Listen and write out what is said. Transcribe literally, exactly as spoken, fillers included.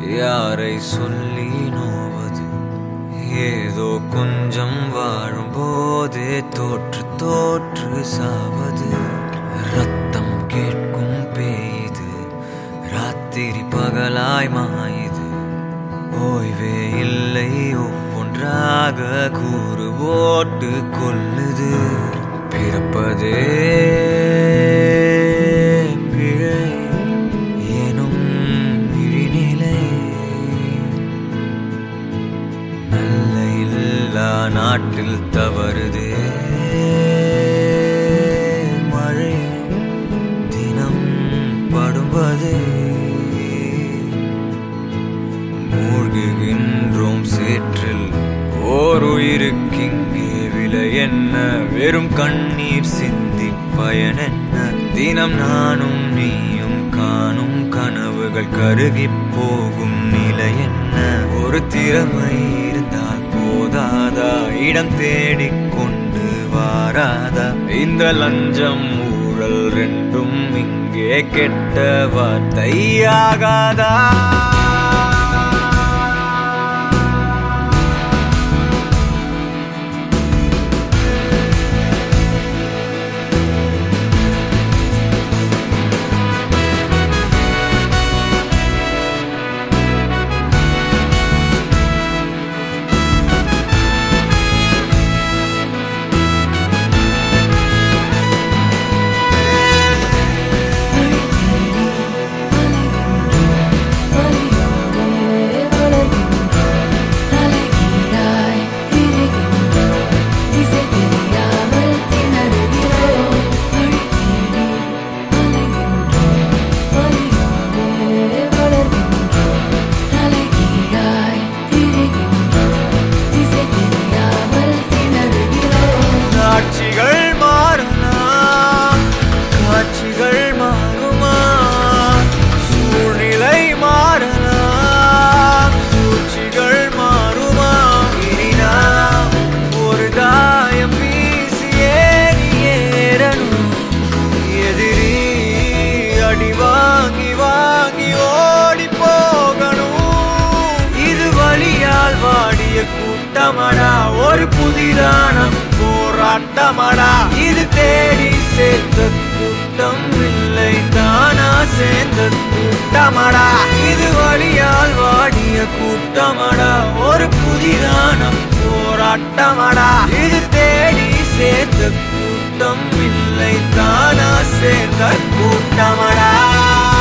யாரை சொல்லி நோவது? ஏதோ கொஞ்சம் வாழும் போதே தோற்று தோற்று சாவது. ரத்தம் கேட்கும் பேயுது, ராத்திரி பகலாய் மாயுது. ஓய்வே இல்லை, ஒவ்வொன்றாக கூறு போட்டு கொல்லுது. பிறப்பதே பிழை எனும் விழிநிலை. நல்ல இல்லா நாட்டில் தவறுதே மழை தினம் படுவதே. மூழ்குகின்றோம் சேற்றில் ஓர் உயிருக்கிங்கே விலை என்ன? வெறும் கண்ணீர் சிந்தி பயன் என்ன? தினம் நானும் நீயும் காணும் கனவுகள் கருகி போகும் நிலை என்ன? ஒரு திறமை இருந்தால் போதாதா? இடம் தேடிக்கொண்டு வாராதா? இந்த லஞ்சம் ஊழல் ரெண்டும் இங்கே கெட்ட வார்த்தையாகாதா? காட்சிகள் மாறலாம், காட்சிகள் மாறுமா? சூழ்நிலை மாறலாம், சூழ்ச்சிகள் மாறுமா? இனி நாம் ஒரு தாயம் வீசி ஏறி ஏறணும். எதிரி அடி வாங்கி வாங்கி ஓடி போகணும். இது வலியால் வாடிய கூட்டமடா, ஒரு புதிதான போராட்டமடா. இது தேடி சேர்த்த கூட்டம் இல்லை, தானா சேர்ந்த கூட்டமடா. இது வலியால் வாடிய கூட்டமடா, ஒரு புதிதான போராட்டமடா. இது தேடி சேர்த்த கூட்டம் இல்லை, தானா சேர்ந்த கூட்டமடா.